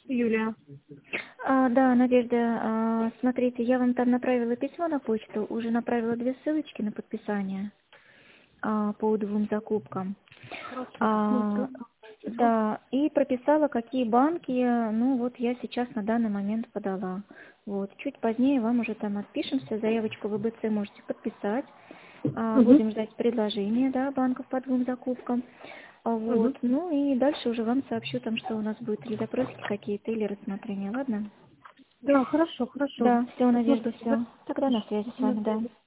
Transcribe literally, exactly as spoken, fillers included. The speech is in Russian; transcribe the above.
Юлия. А, да, Надежда, а, смотрите, я вам там направила письмо на почту, уже направила две ссылочки на подписание а, по двум закупкам. Хорошо, А, посмотрю. Спасибо. да, и прописала, какие банки, ну вот я сейчас на данный момент подала. Вот, чуть позднее вам уже там отпишемся, заявочку в ВБЦ можете подписать. А, Угу. будем ждать предложения, да, банков по двум закупкам. А, Угу. вот, ну и дальше уже вам сообщу там, что у нас будет или запросики какие-то, или рассмотрение, ладно? Да, хорошо, хорошо. Да, все, Надежда, Посмотрю. Да. все. Тогда на связи с На вами, да. связи.